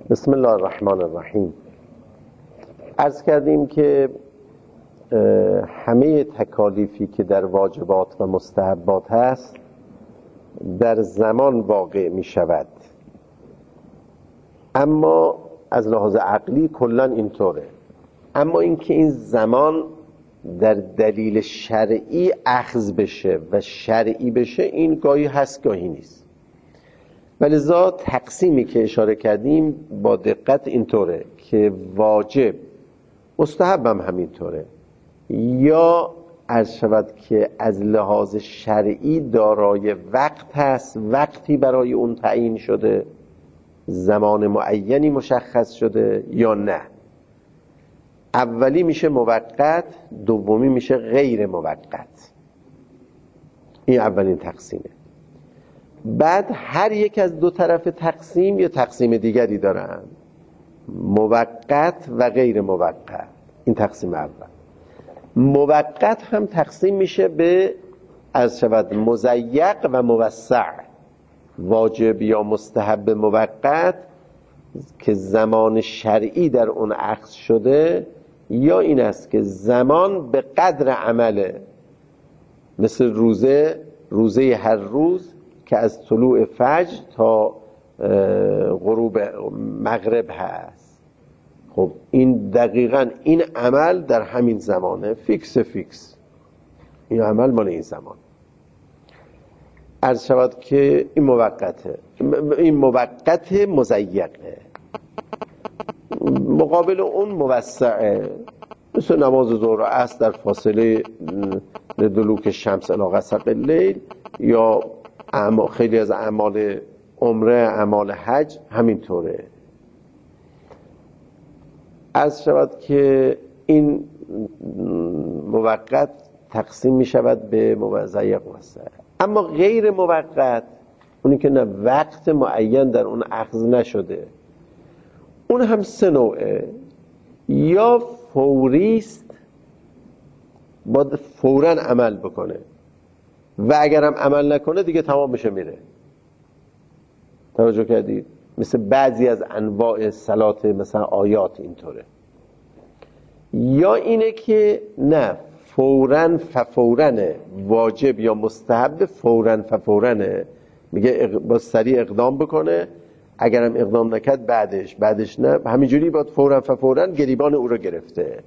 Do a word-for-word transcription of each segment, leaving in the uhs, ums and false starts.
بسم الله الرحمن الرحیم. عرض کردیم که همه تکالیفی که در واجبات و مستحبات هست در زمان واقع می شود، اما از لحاظ عقلی کلا اینطوره. اما اینکه این زمان در دلیل شرعی اخذ بشه و شرعی بشه، این گاهی هست گاهی نیست. ولذا تقسیمی که اشاره کردیم با دقت اینطوره که واجب، مستحب هم همینطوره، یا عرض شود که از لحاظ شرعی دارای وقت هست، وقتی برای اون تعیین شده، زمان معینی مشخص شده یا نه. اولی میشه موقت، دومی میشه غیر موقت. این اولین تقسیمه. بعد هر یک از دو طرف تقسیم یه تقسیم دیگری دارن، موقت و غیر موقت. این تقسیم اول. موقت هم تقسیم میشه به از شود مضیق و موسع. واجب یا مستحب موقت که زمان شرعی در اون اخذ شده، یا این است که زمان به قدر عمله، مثل روزه روزه هر روز که از طلوع فجر تا غروب مغرب هست. خب این دقیقاً این عمل در همین زمانه، فیکس فیکس این عمل مال این زمان. عرض شود که این موقته، این موقت مضیقه. مقابل اون موسعه، مثل نماز ظهر و عصر در فاصله دلوک شمس الی غسق اللیل، یا خیلی از اعمال عمره، اعمال حج همینطوره. عرض شود که این موقت تقسیم می شود به مضیق و موسع. اما غیر موقت، اونی که نه وقت معین در اون اخذ نشده، اون هم سه نوعه. یا فوریست، باید فوراً عمل بکنه، و اگرم عمل نکنه دیگه تمام میشه میره. توجه کردید؟ مثل بعضی از انواع صلات، مثلا آیات اینطوره. یا اینه که نه، فوراً ففوراً، واجب یا مستحب فوراً ففوراً، میگه با سریع اقدام بکنه، اگرم اقدام نکرد بعدش بعدش نه، همینجوری باید فوراً ففوراً گریبان او رو گرفته.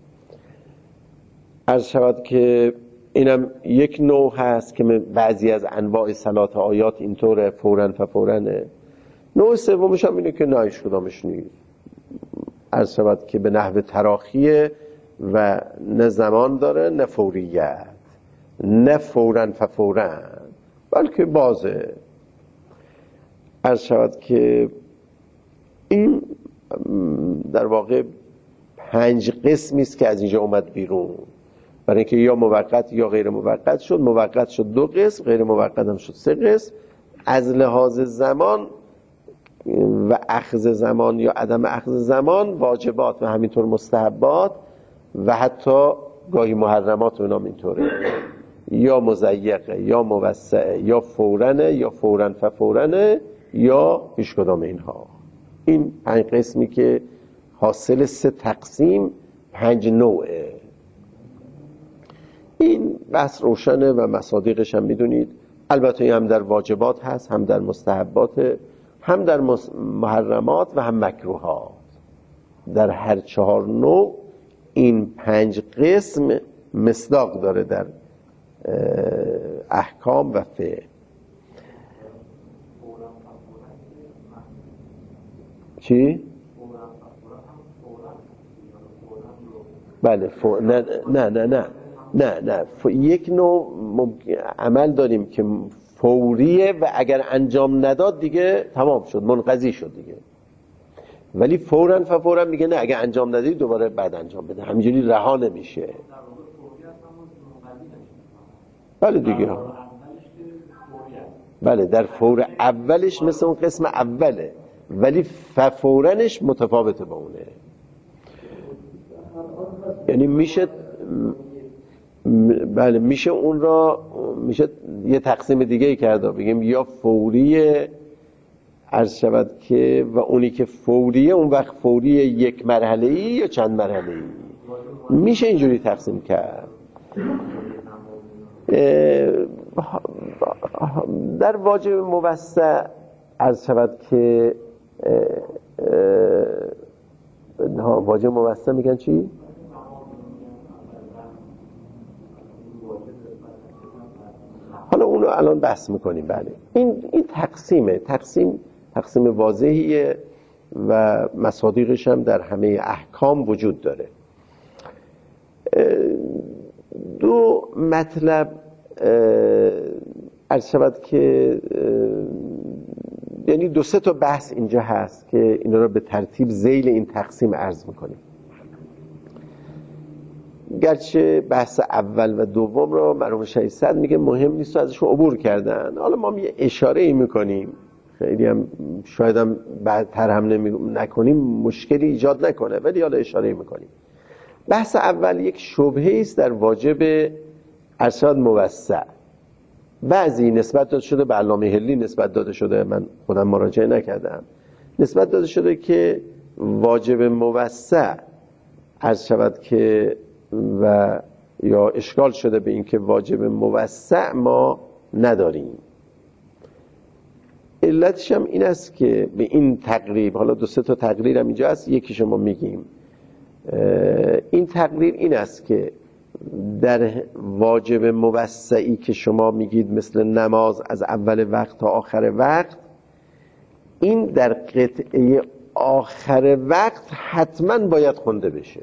عرض شود که اینم یک نوع هست که بعضی از انواع صلات آیات اینطوره، فوراً ففورانه. نوع سومش هم اینه که نه، هیچ کدامش نیست. عرض شود که به نحو تراخیه و نه زمان داره نه فوریت، نه فوراً ففوراً، بلکه بازه. عرض شود که این در واقع پنج قسمی است که از اینجا اومد بیرون، برای اینکه یا موقت یا غیر موقت شد. موقت شد دو قسم، غیر موقت هم شد سه قسم. از لحاظ زمان و اخذ زمان یا عدم اخذ زمان، واجبات و همینطور مستحبات و حتی گاهی محرمات و نام اینطوره، یا مضیقه یا موسعه، یا فورنه یا فورن ففورنه، یا هیچ کدام اینها. این پنج قسمی که حاصل سه تقسیم پنج نوعه. این بحث روشنه و مصادیقش هم میدونید. البته هم در واجبات هست، هم در مستحبات، هم در محرمات و هم مکروهات. در هر چهار نوع این پنج قسم مصداق داره در احکام و فقه. چی؟ بله فو... نه نه نه نه نه نه ف... یک نوع ممکن... عمل داریم که فوریه و اگر انجام نداد دیگه تمام شد، منقضی شد دیگه. ولی فوراً ففوراً میگه نه، اگر انجام ندید دوباره بعد انجام بده، همینجوری رها نمیشه. بله دیگه. بله در فور اولش مثل اون قسم اوله، ولی ففورنش متفاوته با اونه. یعنی میشه بله میشه اون را میشه یه تقسیم دیگه ای کرده، بگیم یا فوری عرض شود که و اونی که فوریه اون وقت فوری یک مرحله ای یا چند مرحله ای میشه اینجوری تقسیم کرد. در واجب موسع عرض شود که واجب موسع میگن چی؟ حالا اونو الان بحث میکنیم. بله این این تقسیمه تقسیم تقسیم واضحیه و مصادیقش هم در همه احکام وجود داره. دو مطلب عرض شود که یعنی دو سه تا بحث اینجا هست که اینا رو به ترتیب ذیل این تقسیم عرض میکنیم. گرچه بحث اول و دوم رو مرحوم شهید صدر میگه مهم نیست و ازشون عبور کردن، حالا ما یه اشاره ای میکنیم، خیلی هم شاید هم بعدتر هم نکنیم مشکلی ایجاد نکنه، ولی حالا اشاره ای میکنیم. بحث اول یک شبهه است در واجب ارشاد موسع. بعضی نسبت داده شده به علامه حلی، نسبت داده شده، من خودم مراجعه نکردم، نسبت داده شده که واجب موسع عرض شود که و یا اشکال شده به این که واجب موسع ما نداریم. علتش هم این است که به این تقریب، حالا دو سه تا تقریر هم اینجا هست، یکی شما میگیم. این تقریر این است که در واجب موسعی که شما میگید مثل نماز از اول وقت تا آخر وقت، این در قطعه آخر وقت حتما باید خونده بشه.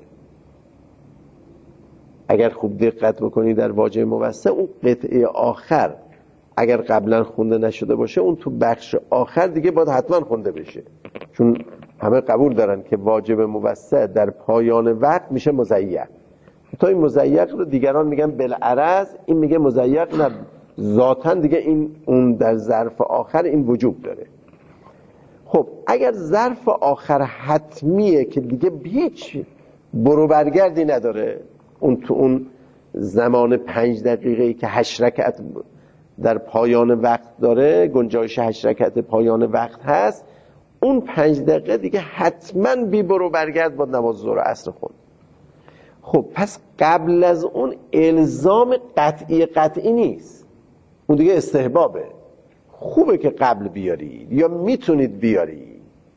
اگر خوب دقت بکنی در واجب موسع، اون قطعه آخر اگر قبلا خونده نشده باشه، اون تو بخش آخر دیگه باید حتما خونده بشه، چون همه قبول دارن که واجب موسع در پایان وقت میشه مضیق. تا این مضیق رو دیگران میگن بالعرض، این میگه مضیق نه، ذاتاً دیگه این اون در ظرف آخر این وجوب داره. خب اگر ظرف آخر حتمیه که دیگه هیچ برو برگردی نداره، اون تو اون زمان پنج دقیقه‌ای که هشت رکعت در پایان وقت داره، گنجایش هشت رکعت پایان وقت هست، اون پنج دقیقه دیگه حتما بی برو برگرد با نماز ظهر و عصر خود. خب پس قبل از اون الزام قطعی قطعی نیست، اون دیگه استحبابه، خوبه که قبل بیارید یا میتونید بیارید.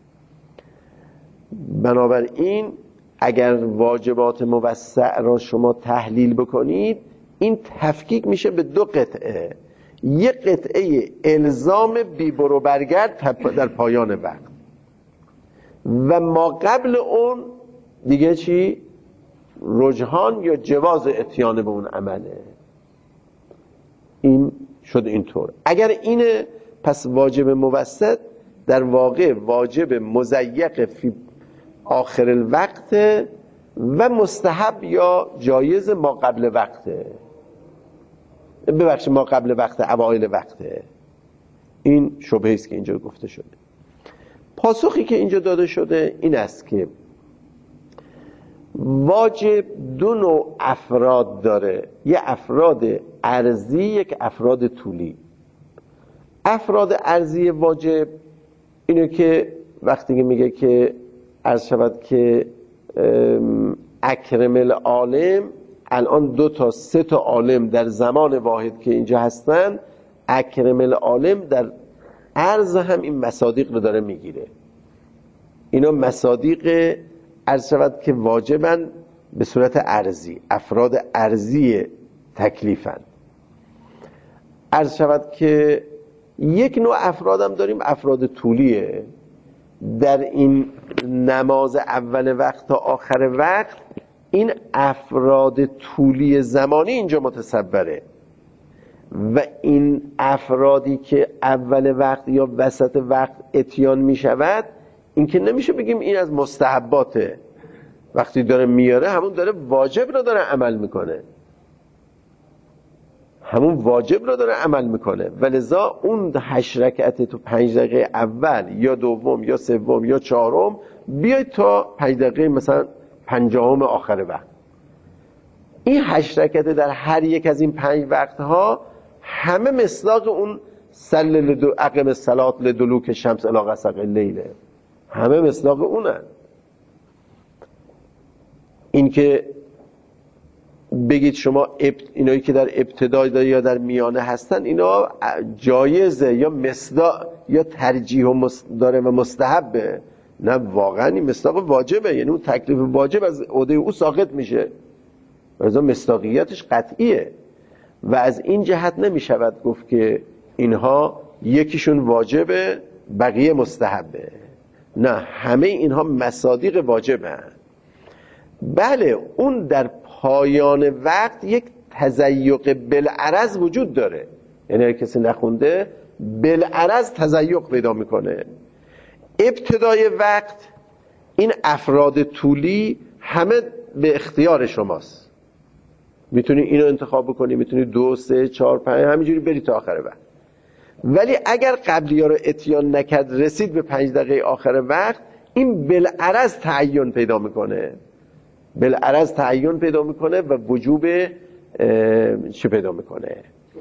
بنابراین اگر واجبات موسع را شما تحلیل بکنید، این تفکیک میشه به دو قطعه. یک قطعه الزام بی برو برگرد در پایان وقت و ما قبل اون دیگه چی؟ رجحان یا جواز اتیان به اون عمله. این شد اینطور. اگر اینه پس واجب موسع در واقع واجب مضیق فی آخر الوقت و مستحب یا جایز ما قبل وقته، ببخشید ما قبل وقت اوایل وقته. این شبهه است که اینجا گفته شده. پاسخی که اینجا داده شده این است که واجب دو نوع افراد داره، یه افراد عرضی، یک افراد طولی. افراد عرضی واجب اینه که وقتی که میگه که عرض شود که اکرم العالم، الان دو تا سه تا عالم در زمان واحد که اینجا هستن، اکرم العالم در عرض هم این مصادیق رو داره میگیره. اینا مصادیق عرض شود که واجبن به صورت عرضی، افراد عرضی تکلیفن. عرض شود که یک نوع افرادم داریم، افراد طولیه. در این نماز اول وقت تا آخر وقت این افراد طولی زمانی اینجا متصوره و این افرادی که اول وقت یا وسط وقت اتیان می شود، این که نمیشه بگیم این از مستحباته، وقتی داره میاره همون داره واجب رو داره عمل میکنه، همون واجب رو داره عمل میکنه. ولذا اون هشت رکعت تو پنج دقیقه اول یا دوم یا سوم یا چهارم بیاید تا پنج دقیقه مثلا پنجم آخر وقت، این هشت رکعت در هر یک از این پنج وقتها همه مصداق اون سل لدو اقم الصلات لدلوک شمس الی غسق اللیل، همه مصداق اونن. این که بگید شما اب... اینایی که در ابتدای یا در میانه هستن اینا جایزه یا مصداق یا ترجیح و مست... داره و مستحبه، نه واقعا این مصداق واجبه، یعنی اون تکلیف واجب از عهده او ساقط میشه، لذا مصداقیتش قطعیه و از این جهت نمیشود گفت که اینها یکیشون واجبه بقیه مستحبه، نه همه اینها مصادیق واجبه. بله اون در پایان وقت یک تضیق بالعرض وجود داره، یعنی اگه کسی نخونده بالعرض تضیق پیدا میکنه. ابتدای وقت این افراد طولی همه به اختیار شماست، میتونی اینو انتخاب بکنی، میتونی دو سه چهار پنج همینجوری بری تا آخر وقت. ولی اگر قبلی ها رو اتیان نکرد رسید به پنج دقیقه آخر وقت، این بالعرض تعین پیدا میکنه، بالعرض تعین پیدا میکنه و وجوب چه پیدا میکنه؟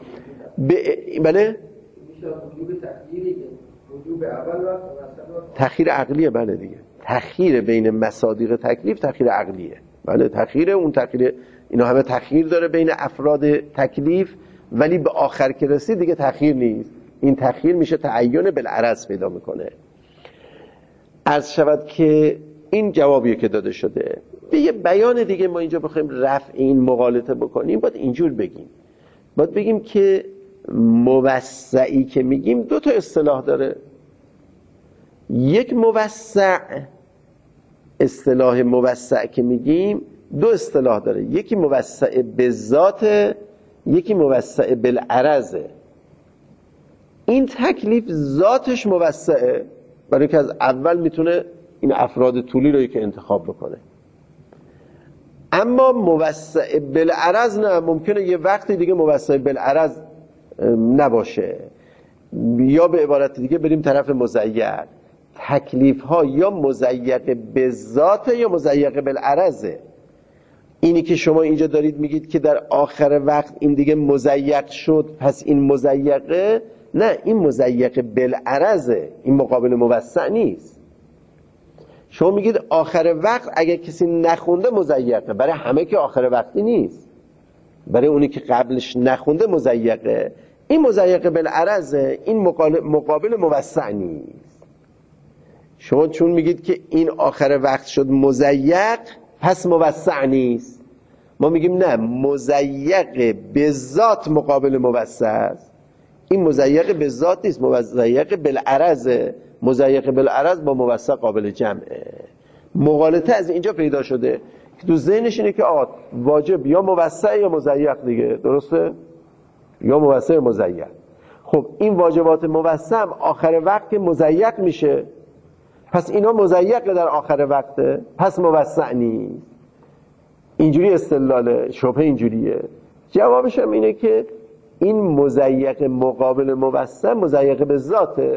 بله؟ وجوب تأخیری، وجوب اول وقت تأخیر عقلیه. بله دیگه تأخیر بین مصادیق تکلیف تأخیر عقلیه. بله تأخیر اون تأخیر، اینا همه تأخیر داره بین افراد تکلیف، ولی به آخر که رسید دیگه تأخیر نیست، این تأخیر میشه تعین بالعرض پیدا میکنه. عرض شود که این جوابیه که داده شده. به یه بیان دیگه ما اینجا بخوایم رفع این مغالطه بکنیم باید اینجور بگیم، باید بگیم که موسعی که میگیم دو تا اصطلاح داره. یک موسع، اصطلاح موسع که میگیم دو اصطلاح داره، یکی موسع به ذات، یکی موسع بالعرض. این تکلیف ذاتش موسعه، برای که از اول میتونه این افراد طولی رو که انتخاب بکنه. اما موسع بالعرض نه، ممکنه یه وقتی دیگه موسع بالعرض نباشه، یا به عبارت دیگه بریم طرف مضیق. تکلیف ها یا مضیق به ذات یا مضیق بالعرضه. اینی که شما اینجا دارید میگید که در آخر وقت این دیگه مضیق شد پس این مضیقه، نه این مضیق بالعرضه، این مقابل موسع نیست. شما میگید آخر وقت اگه کسی نخونده مضیقه، برای همه که آخر وقتی نیست، برای اونی که قبلش نخونده مضیقه. این مضیق بالعرضه، این مقابل, مقابل موسع نیست. شما چون میگید که این آخر وقت شد مضیق پس موسع نیست، ما میگیم نه، مضیق به ذات مقابل موسع است. این مضیق به ذات نیست، مضیق بالعرضه. مضیق بالعرض با موسع قابل جمعه. مغالطه از اینجا پیدا شده که تو ذهنش اینه که آقا واجب یا موسع یا مضیق دیگه، درسته؟ یا موسع یا مضیق. خب این واجبات موسع آخر وقت که مضیق میشه، پس اینا مضیق در آخر وقته، پس موسع نیست. اینجوری استدلال شبهه اینجوریه. جوابش هم اینه که این مضیق مقابل موسع مضیق به ذاته،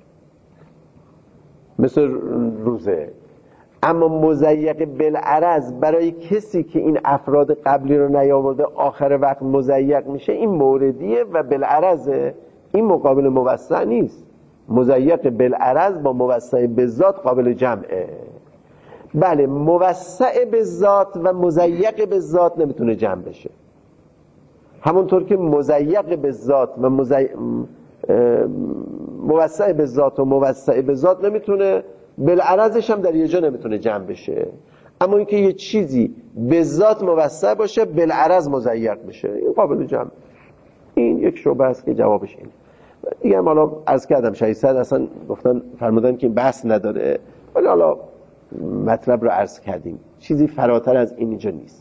مثل روزه. اما مضیق بالعرض برای کسی که این افراد قبلی رو نیاورده آخر وقت مضیق میشه، این موردیه و بالعرضه، این مقابل موسع نیست. مضیق بالعرض با موسع به ذات قابل جمعه. بله موسع به ذات و مضیق به ذات نمیتونه جمع بشه، همونطور که مضیق به ذات و مضی... موسع به ذات و موسع به ذات نمیتونه، بالعرضش هم در یه جا نمیتونه جمع بشه. اما اینکه یه چیزی به ذات موسع باشه بالعرض مضیق بشه، این قابل جمع. این یک شعبه است که جوابش اینه. دیگه هم حالا عرض کردم شهید صد اصلا گفتن فرمودن که بحث نداره، ولی حالا مطلب رو عرض کردیم، چیزی فراتر از این اینجا نیست.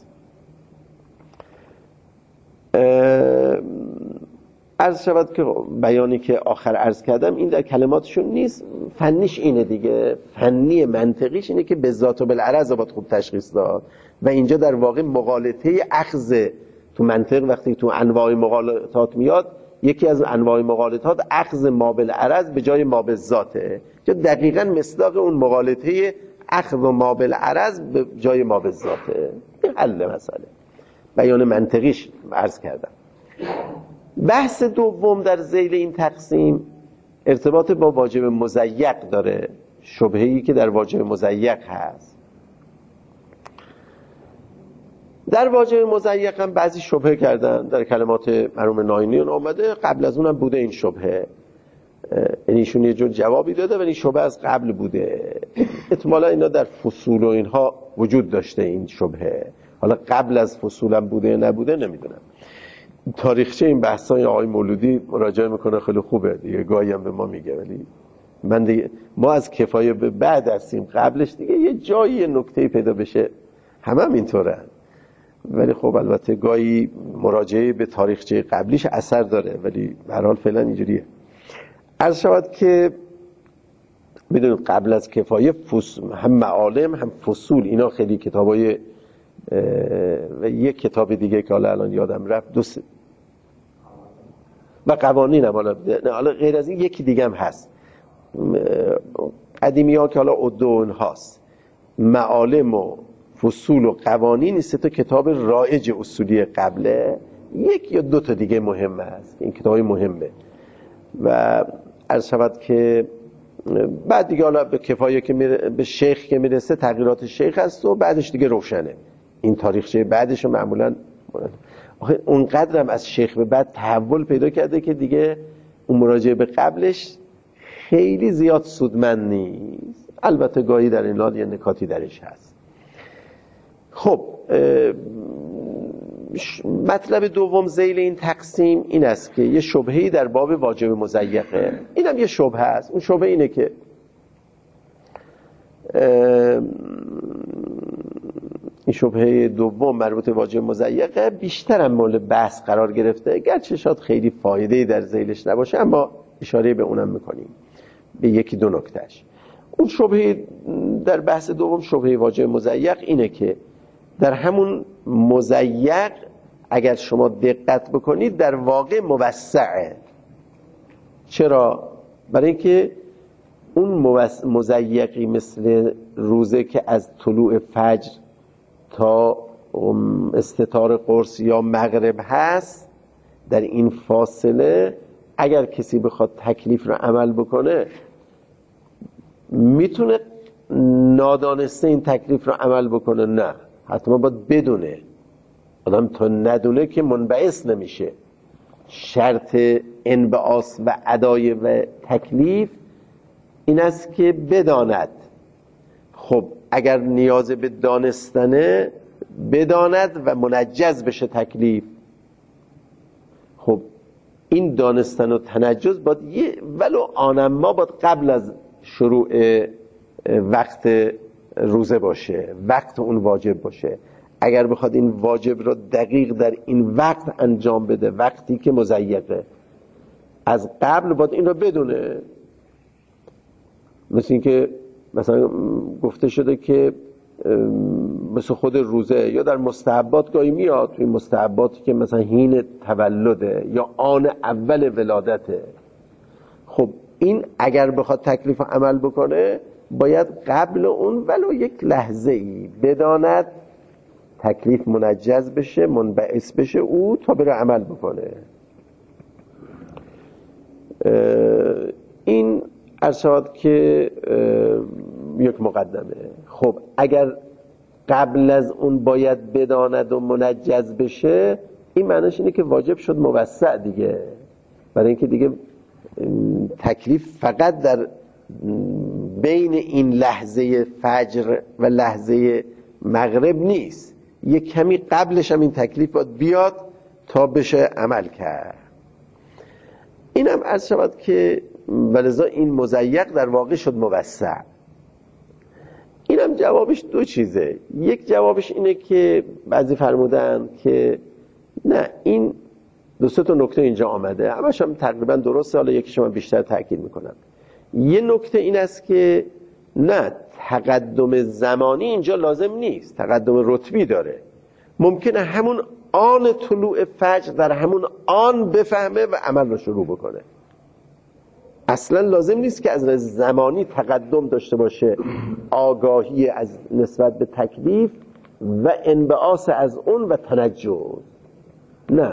عرض شود که بیانی که آخر عرض کردم این در کلماتشون نیست، فنیش اینه دیگه، فنی منطقیش اینه که به ذات و بالعرض باید خوب تشخیص داد و اینجا در واقع مغالطه اخذ تو منطق وقتی تو انواع مغالطات میاد، یکی از انواع مغالطات اخذ ما بالعرض به جای ما بالذاته، که دقیقاً مصداق اون مغالطه اخذ ما بالعرض به جای ما بالذاته. این حل مسئله، بیان منطقیش عرض کردم. بحث دوم در ذیل این تقسیم ارتباط با واجب مضیق داره، شبهه‌ای که در واجب مضیق هست. در واجب مضیق هم بعضی شبهه کردن، در کلمات مرحوم ناینیون آمده، قبل از اونم بوده این شبهه، یعنی ایشون یه جور جوابی داده ولی شبهه از قبل بوده. احتمالا اینا در فصول و اینها وجود داشته این شبهه، حالا قبل از فصولم بوده یا نبوده نمیدونم. تاریخچه این بحثای آقای مولودی مراجعه میکنه، خیلی خوبه دیگه، گاهی هم به ما میگه، ولی من دیگه ما از کفایه به بعد هستیم، قبلش دیگه یه جایی یه نکته پیدا بشه همه هم اینطورن، ولی خب البته گاهی مراجعه به تاریخچه قبلیش اثر داره، ولی به هر حال فعلا اینجوریه. عرض شود که بدونید قبل از کفایه فصول، هم معالم هم فصول، اینا خیلی کتابای و یک کتاب دیگه که حالا الان یادم رفت دو س... و قوانین هم حالا حالا غیر از این یکی دیگه هم هست قدیمی ها که حالا ادون هاست، معالم و فصول و قوانین، سه تا کتاب رایج اصولی قبله، یک یا دو تا دیگه مهم هست، این کتابای مهمه. و عرض شود که بعد دیگه حالا به کفایه که میره، به شیخ که میرسه تغییرات شیخ هست و بعدش دیگه روشنه. این تاریخچه بعدش رو معمولا آخه اونقدرم از شیخ به بعد تحول پیدا کرده که دیگه اون مراجعه به قبلش خیلی زیاد سودمند نیست. البته گاهی در این حال یه نکاتی درش هست. خب مطلب دوم ذیل این تقسیم این است که یه شبهه‌ای در باب واجب مضیقه، اینم یه شبهه است. اون شبهه اینه که این شبهه دوم مربوط به واجب مضیقه بیشتر هم مورد بحث قرار گرفته، گرچه شاید خیلی فایده‌ای در ذیلش نباشه، اما اشاره به اونم میکنیم، به یکی دو نکتهش. اون شبهه در بحث دوم، شبهه واجب مضیق، اینه که در همون مضیق اگر شما دقت بکنید در واقع موسعه. چرا؟ برای اینکه اون مضیقی مثل روزه که از طلوع فجر تا استتار قرص یا مغرب هست، در این فاصله اگر کسی بخواد تکلیف رو عمل بکنه میتونه نادانسته این تکلیف رو عمل بکنه؟ نه، حتما باید بدونه. آدم تا ندونه که منبعث نمیشه. شرط انبعاث و ادای و تکلیف این است که بداند. خب اگر نیاز به دانستنه بداند و منجز بشه تکلیف. خب این دانستن و تنجز باید یه ولو آنما باید قبل از شروع وقت روزه باشه، وقت اون واجب باشه. اگر بخواد این واجب رو دقیق در این وقت انجام بده، وقتی که مضیقه، از قبل باید این رو بدونه. مثل این که مثلا گفته شده که مثل خود روزه یا در مستحبات گاهی میاد، توی مستحباتی که مثلا حین تولده یا آن اول ولادته. خب این اگر بخواد تکلیف عمل بکنه باید قبل اون ولو یک لحظه ای بداند تکلیف منجز بشه، منبعث بشه او، تا بره عمل بکنه. این ارشاد که یک مقدمه. خب اگر قبل از اون باید بداند و منجز بشه، این معنیش اینه که واجب شد موسع دیگه، برای اینکه دیگه تکلیف فقط در بین این لحظه فجر و لحظه مغرب نیست، یه کمی قبلش هم این تکلیف باید بیاد تا بشه عمل کرد. اینم عرض شود که ولذا این مضیق در واقع شد موسع. اینم جوابش دو چیزه. یک جوابش اینه که بعضی فرمودن که نه، این دو سه تا نکته اینجا آمده، همش هم تقریبا درسته، حالا یکیش من بیشتر تاکید میکنم. یه نکته این است که نه، تقدم زمانی اینجا لازم نیست، تقدم رتبی داره. ممکنه همون آن طلوع فجر در همون آن بفهمه و عمل رو شروع بکنه. اصلا لازم نیست که از زمانی تقدم داشته باشه، آگاهی از نسبت به تکلیف و انبعاث از اون و تنجز. نه،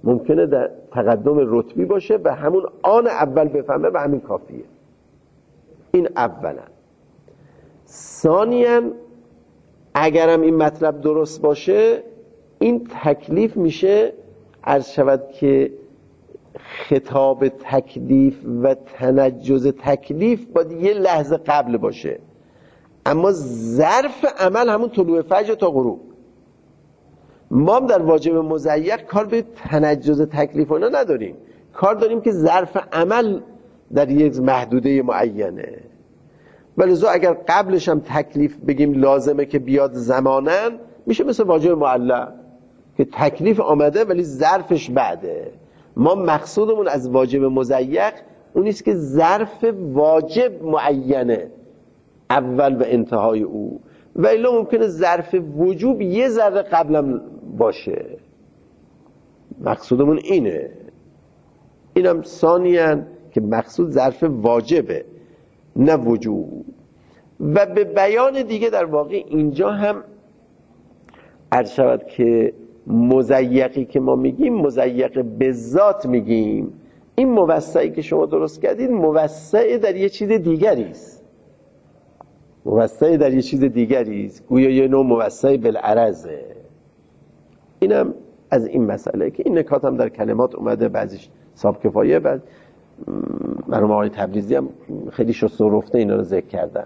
ممکنه در تقدم رتبی باشه به همون آن اول بفهمه و همین کافیه. این اولا. ثانیاً اگرم این مطلب درست باشه این تکلیف میشه عرض شود که خطاب تکلیف و تنجز تکلیف باید یه لحظه قبل باشه، اما ظرف عمل همون طلوع فجر تا غروب. ما هم در واجب مضیق کار به تنجز تکلیف اونا نداریم، کار داریم که ظرف عمل در یک محدوده معینه. ولذا اگر قبلش هم تکلیف بگیم لازمه که بیاد زمانن، میشه مثل واجب معلق که تکلیف آمده ولی ظرفش بعده. ما مقصودمون از واجب مضیق اونیست که ظرف واجب معینه اول و انتهای او، و الا ممکنه ظرف وجوب یه ذره قبلم باشه. مقصودمون اینه. اینم ثانیاً که مقصود ظرف واجبه نه وجوب. و به بیان دیگه در واقع اینجا هم عرض شود که مضیقی که ما میگیم مضیق به ذات میگیم. این موسعی که شما درست کردید موسع در یه چیز دیگری است، موسع در یه چیز دیگری است، گویا یه نوع موسع بالعرضه. اینم از این مسئله که این نکات هم در کلمات اومده، بعضیش صاحب کفایه، بعد مرحوم آقای تبریزی هم خیلی شسته و رفته اینا رو ذکر کردن.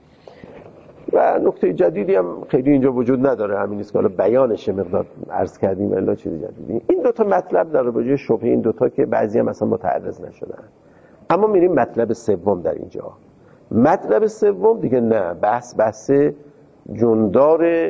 و نکته جدیدی هم خیلی اینجا وجود نداره، همین است که حالا بیانش مقدار عرض کردیم الا چیز جدیدی. این دوتا مطلب در وجه شبهه این دوتا که بعضی هم اصلا متعرض نشدن. اما میریم مطلب سوم در اینجا. مطلب سوم دیگه نه، بحث بحث جندار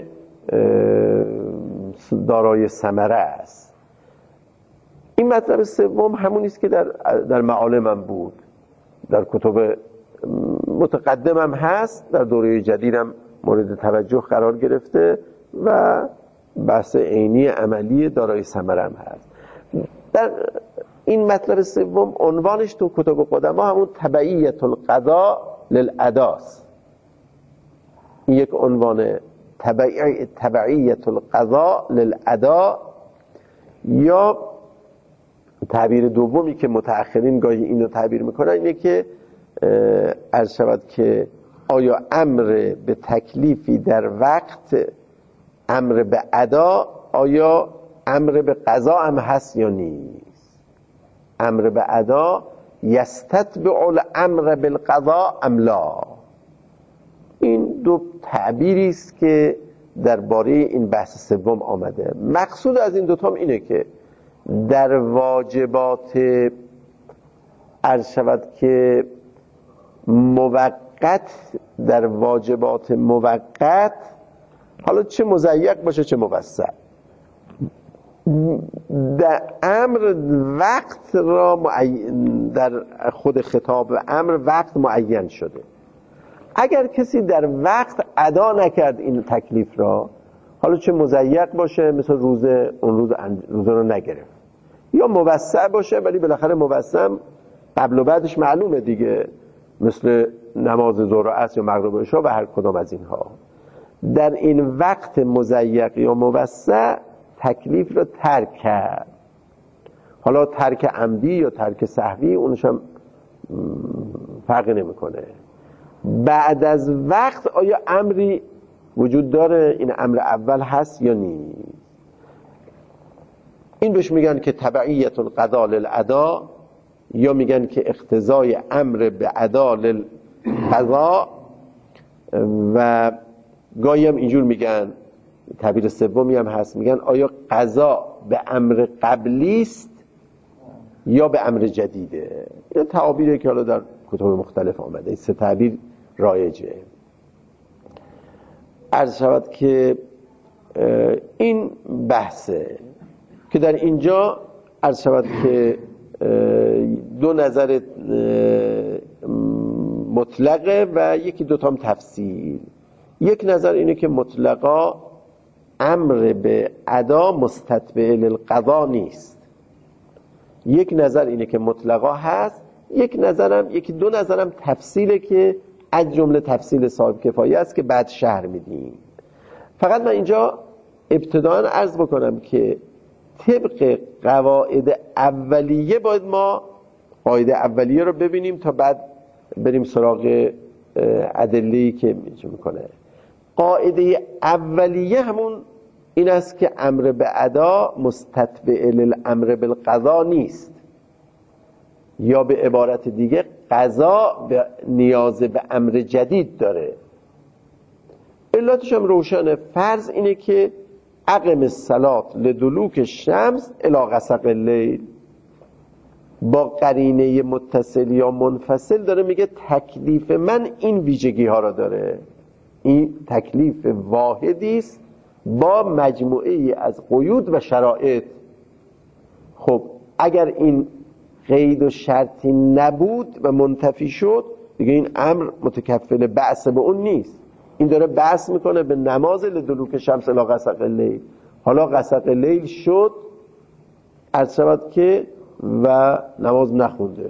دارای ثمره است. این مطلب سوم همونی است که در در معالم هم بود، در کتب متقدم هم هست، در دوره جدید هم مورد توجه قرار گرفته و بحث عینی عملی دارای ثمره هم هست. در این مطلب سوم عنوانش تو کتب قدما همون تبعیت القضاء للاداست. این یک عنوان تبعی تبعیت القضاء للادا، یا تعبیر دومی که متأخرین گاهی اینو تعبیر میکنن اینه که عرض شود که آیا امر به تکلیفی در وقت امر به ادا، آیا امر به قضا هم هست یا نیست؟ امر به ادا یستتبع الامر بالقضاء ام لا؟ این دو تعبیری است که درباره این بحث سوم آمده. مقصود از این دوتا هم اینه که در واجبات عرض شود که موقت، در واجبات موقت، حالا چه مضیق باشه چه موسع، در امر وقت را معین، در خود خطاب امر وقت معین شده. اگر کسی در وقت ادا نکرد این تکلیف را، حالا چه مضیق باشه مثل روزه، اون روز روزه رو نگرفت، یا موسع باشه ولی بالاخره موسع قبل و بعدش معلومه دیگه، مثل نماز ظهر و عصر یا مغرب و عشا و هر کدام از اینها. در این وقت مضیق یا موسع تکلیف رو ترک کرد، حالا ترک عمدی یا ترک سهوی اونش هم فرقی نمیکنه. بعد از وقت آیا امری وجود داره، این امر اول هست یا نیست؟ این بهش میگن که تبعیت القضاء للادا، یا میگن که اقتضای امر به ادا للقضاء، و گاهی هم اینجور میگن، تعبیر سومی هم هست، میگن آیا قضا به امر قبلی است یا به امر جدیده. این تعابیره که حالا در کتب مختلف آمده، این سه تعبیر رایجه. عرض شود که این بحثه که در اینجا عرض شود که دو نظر مطلقه و یکی دوتا هم تفصیل. یک نظر اینه که مطلقا امر به ادا مستتبع للقضا نیست. یک نظر اینه که مطلقا هست. یک نظرم یکی دو نظرم تفصیله که از جمله تفصیل صاحب کفایه است که بعد شرح میدیم. فقط من اینجا ابتداً عرض بکنم که طبق قواعد اولیه باید ما قاعده اولیه رو ببینیم تا بعد بریم سراغ ادله‌ای که میکنه. قاعده اولیه همون این است که امر به ادا مستتبع للامر بالقضا نیست، یا به عبارت دیگه قضا به نیاز به امر جدید داره. علتش هم روشنه. فرض اینه که اقم الصلاة لدلوک الشمس الی غسق اللیل، با قرینه متصل یا منفصل داره میگه تکلیف من این ویژگی ها را داره. این تکلیف واحدی است با مجموعه ای از قیود و شرایط. خب اگر این قید و شرطی نبود و منتفی شد دیگه این امر متکفل بعث به اون نیست. این داره بحث میکنه به نماز لدلوک شمس الی غسق اللیل. حالا غسق اللیل شد عرض شود که و نماز نخونده،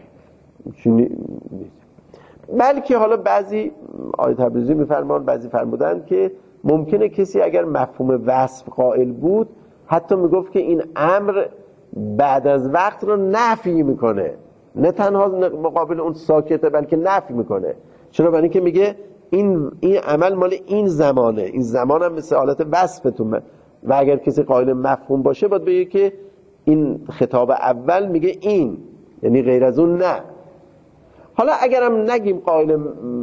بلکه حالا بعضی آیه تبریزی میفرمان، بعضی فرمودن که ممکنه کسی اگر مفهوم وصف قائل بود حتی میگفت که این امر بعد از وقت رو نفی میکنه، نه تنها مقابل اون ساکته بلکه نفی میکنه. چرا؟ برای اینکه میگه این این عمل مال این زمانه، این زمان هم مثل حالت وصفتون، و اگر کسی قائل مفهوم باشه باید بگه که این خطاب اول میگه این، یعنی غیر از اون نه. حالا اگرم نگیم قائل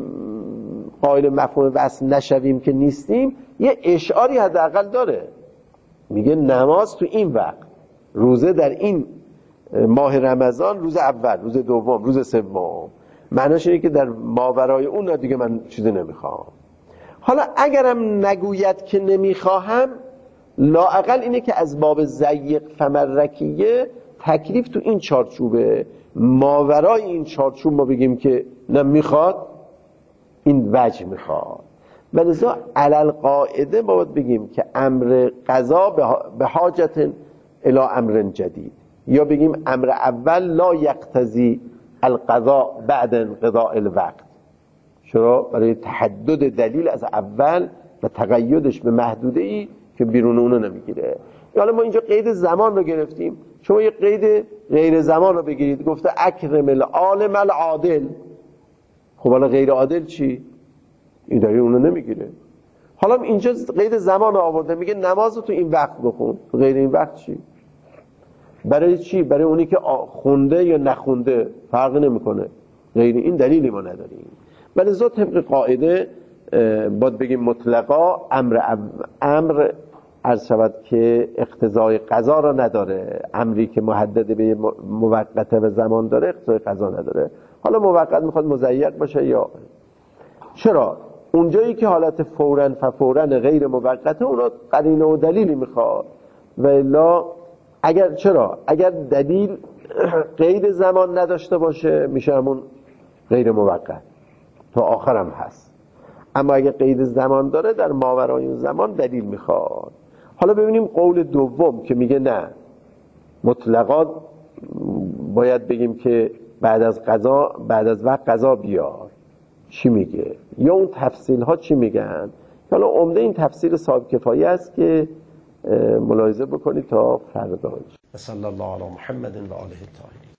قائل مفهوم وصف نشویم که نیستیم، یه اشعاری حداقل داره، میگه نماز تو این وقت، روزه در این ماه رمضان، روز اول، روز دوم، روز سوم. معناش اینه که در ماورای اون دیگه من چیزی نمیخوام. حالا اگرم نگوید که نمیخواهم، لااقل اینه که از باب ضیق فمرکیه تکلیف تو این چارچوبه، ماورای این چارچوب ما بگیم که نمیخواد، این وجه میخواد. ولذا علل قاعده ما باید بگیم که امر قضا به حاجت الی امر جدید، یا بگیم امر اول لا یقتضی القضا بعد انقضاء الوقت. چرا؟ برای تحدد دلیل از اول و تقیدش به محدوده‌ای که بیرون اونو نمیگیره. حالا ما اینجا قید زمان رو گرفتیم، شما یه قید غیر زمان رو بگیرید، گفته اکرم العالم العادل. خب حالا غیر عادل چی؟ این دلیل اونو نمیگیره. حالا اینجا قید زمان رو آورده، میگه نماز رو تو این وقت بخون. غیر این وقت چی؟ برای چی؟ برای اونی که خونده یا نخونده فرق نمیکنه. غیر این دلیلی ما نداریم. ولی ذات طبق قاعده باید بگیم مطلقا امر امر عرض شود که اقتضای قضا را نداره. امری که محدد به موقته و زمان داره اقتضای قضا نداره. حالا موقت میخواد مضیق باشه یا چرا؟ اونجایی که حالت فوراً فوراً غیر موقته اونا قرینه و دلیلی میخواد. و الا اگر چرا؟ اگر دلیل قید زمان نداشته باشه میشه همون غیر موقت، تا آخرم هست. اما اگر قید زمان داره در ماورای اون زمان دلیل میخواد. حالا ببینیم قول دوم که میگه نه مطلقا باید بگیم که بعد از قضا بعد از وقت قضا بیار، چی میگه؟ یا اون تفصیل ها چی میگن؟ حالا عمده این تفصیل صاحب کفایه است که ملاحظه بکنید تا فردا. صلی الله علی محمد و آله الطاهرین.